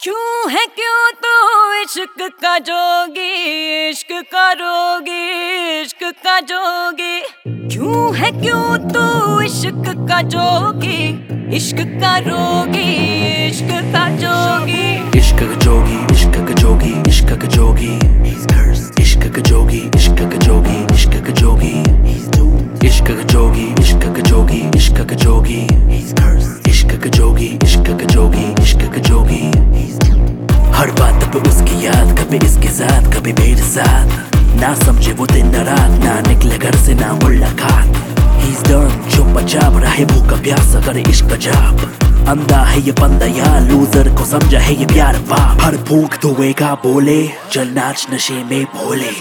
क्यों है क्यों तो इश्क का जोगी, इश्क का रोगी, इश्क का जोगी। क्यों है क्यों तो इश्क का जोगी, इश्क का रोगी, इश्क का जोगी। इश्क का जोगी, इश्क का जोगी, इश्क का जोगी। इश्क का जोगी, इश्क का जोगी, इश्क का जोगी। इश्क का जोगी, इश्क का जोगी, इश्क का जोगी। इश्क का जोगी, इश्क का जोगी, इश्क का जोगी। हर बात पे उसकी याद, कभी इसके साथ कभी मेरे साथ। ना समझे वो दिन न रात, ना निकले घर से ना मुलाकात। He's done जो बचाव रहे भूखा प्यासा करे इश्क का जाप। अंधा है ये बंदा या लूजर को समझा है ये प्यार बाप। हर भूख धोएगा बोले, चल नाच नशे में भोले।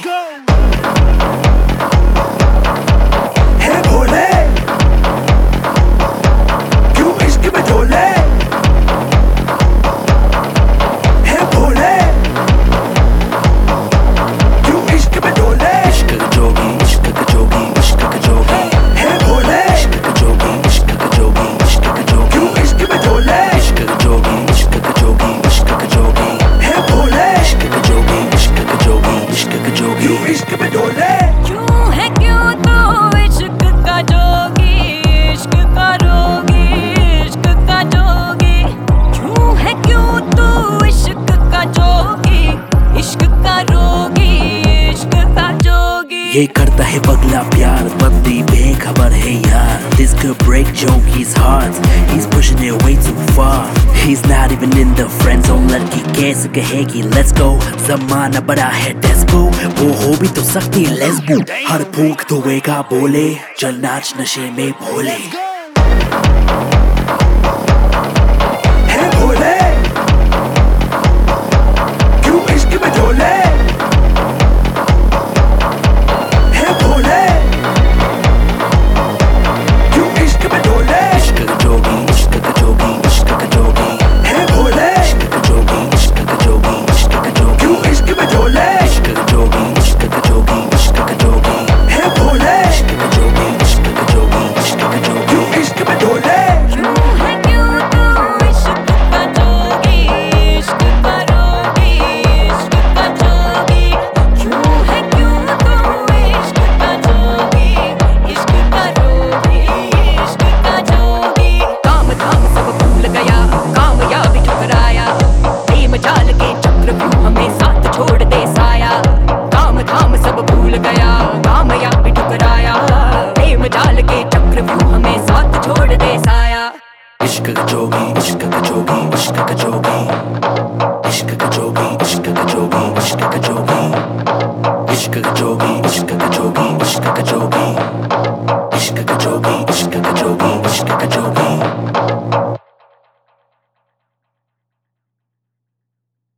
क्यों है क्यों तो इश्क का जोगी, इश्क का रोगी, इश्क का जोगी। क्यों है क्यों तो इश्क का जोगी, इश्क का रोगी, इश्क का जोगी। ये करता है पगला प्यार, बंदी बेखबर है यार। This could break Jogi's heart, he's pushing it way too far. He's not even in the friend zone, लड़की कैसे कहेगी let's go। जमाना बड़ा है डेस्पो, वो हो भी तो सकती लेस्बो। हर भूख धोएगा बोले, चल नाच नशे में भोले। इश्क का जोगी, इश्क का जोगी, इश्क का जोगी। इश्क का जोगी, इश्क का जोगी, इश्क का जोगी। इश्क का जोगी, इश्क का जोगी, इश्क का जोगी। इश्क का जोगी, इश्क का जोगी, इश्क का जोगी।